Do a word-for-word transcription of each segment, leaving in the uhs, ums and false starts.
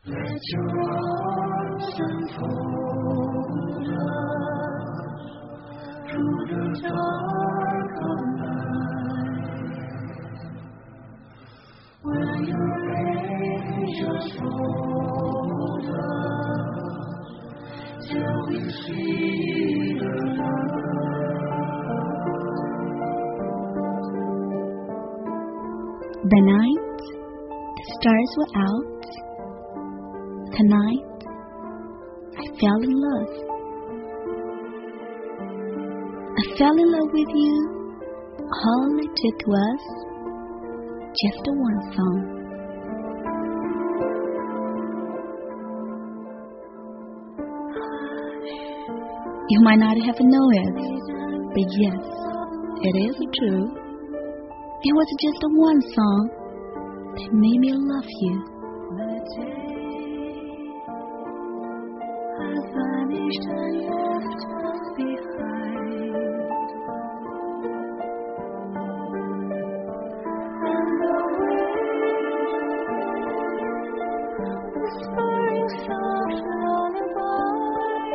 Let your arms unfold us through the dark of night, where your angels fold us till we see the light. The night the stars were out. Tonight, I fell in love. I fell in love with you. All it took was just a one song. You might not have known it, but yes, it is true. It was just a one song that made me love you. Vanished and left us behind, and the wind whispering soft lullaby,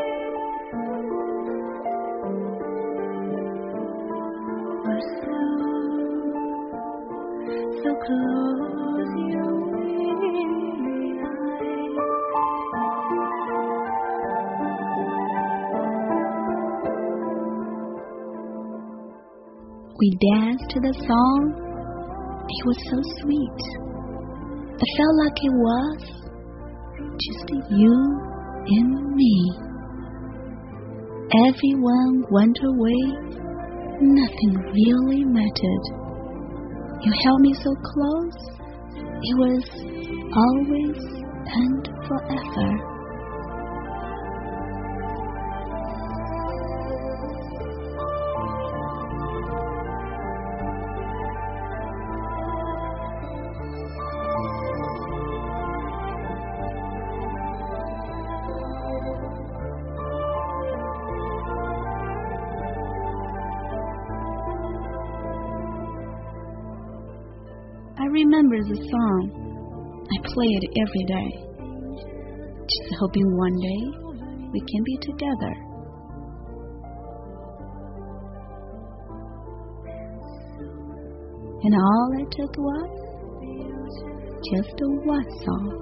but soon, so close your weary eyes. We danced to the song. It was so sweet. I felt like it was just you and me. Everyone went away. Nothing really mattered. You held me so close. It was always and forever. I remember the song. I play it every day, just hoping one day we can be together. And all I took was just a one song.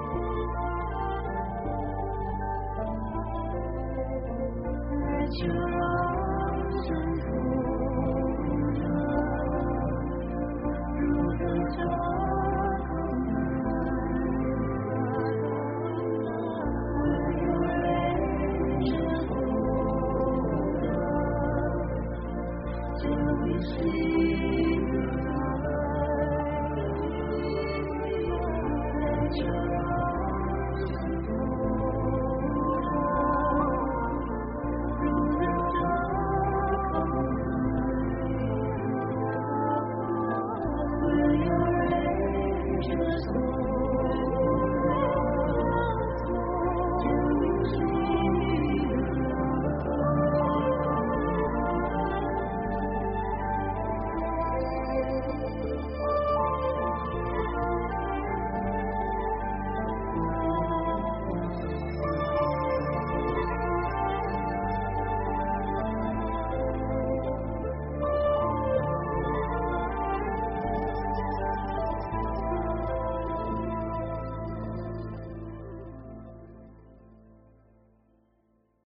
Your